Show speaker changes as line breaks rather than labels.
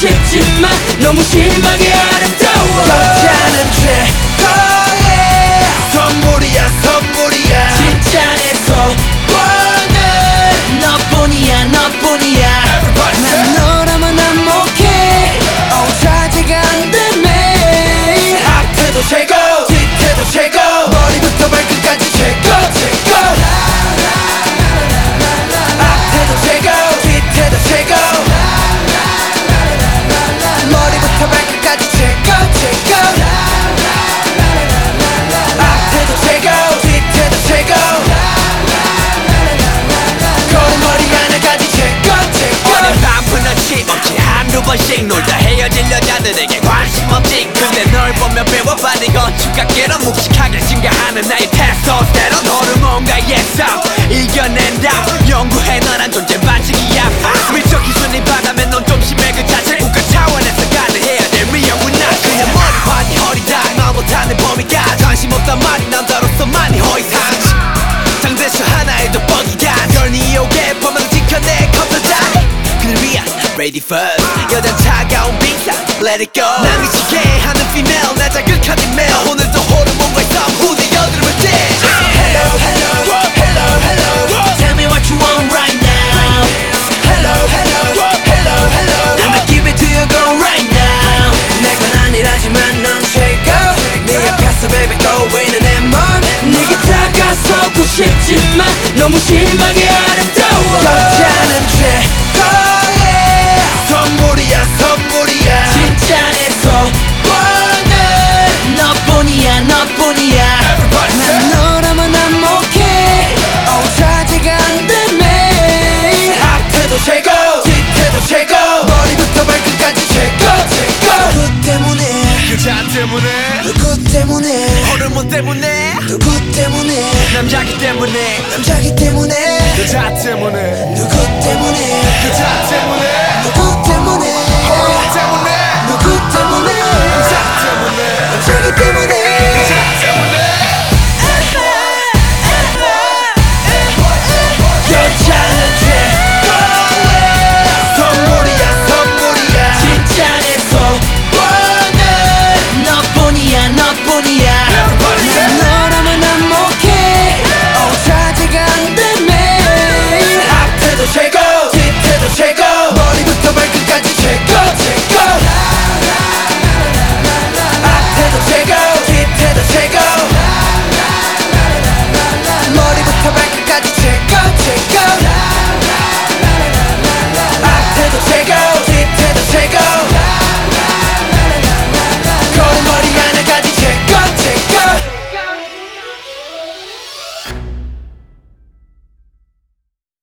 싶지만 너무 심하게 아름다워. 여자는 최고의 선물이야 선물이야. 진짜 내 소원은 너뿐이야 너뿐이야. 난 너라면 안목해. 자제가 안 되네. 앞에도 최고 뒤에도 최고 머리부터 발끝까지 최고 최고. 앞에도 최고 뒤에도 최고 머리부터 발끝까지 최고 최고. 앞에도 최고 뒤에도 최고 거리머리 하나까지 최고 최고.
어느 밤은 아침 없이 한두 번씩 놀다 헤어질 여자들에게 관심 없지. 근데 널 보면 배워받은 건축학계로 묵직하게 증가하는 나의 테스토스테론 호르몬과의 싸움 이겨낸다. 연구해 너란 존재 반칙이야. 미적 기준이 바다면 넌 좀 심해. 그 자체 국가 차원에서 가능해야 될 위험은 나. 그냥 머리판이 허리다 말 못하는 범위가 관심 없단 말이 남자로서 많이 허위상식. 장대수 하나의 돋보기가 널 니오게 범을 지켜내 컴퓨터 그를 위한 ready first. 여잔 차가운 빙상 let it go. 난 미치게 하는 female 나 자극한 email. 오늘도 호르몬과의 싸움 후대 여드름을 떼.
Hello hello hello hello tell me what you want right now. Hello hello hello hello I'ma give it to you girl right now. 내 건 아니라지만 넌 최고. 네 앞에서 baby 떠오르는 내 몸. 네게 다가서고 싶지만 너무 심하게 아름다워. 여자는 최고의 선물이야 선물이야. 진짜 내 소원은 너뿐이야 너뿐이야. 난 너라면 안목해. 자제가 안 되네. 앞에도 최고 뒤에도 최고 머리부터 발끝까지 최고 최고. 누구 때문에
여자 때문에
누구 때문에
호르몬 때문에
누구 때문에
남자기 때문에
남자기 때문에
여자 때문에
누구 때문에
여자 때문에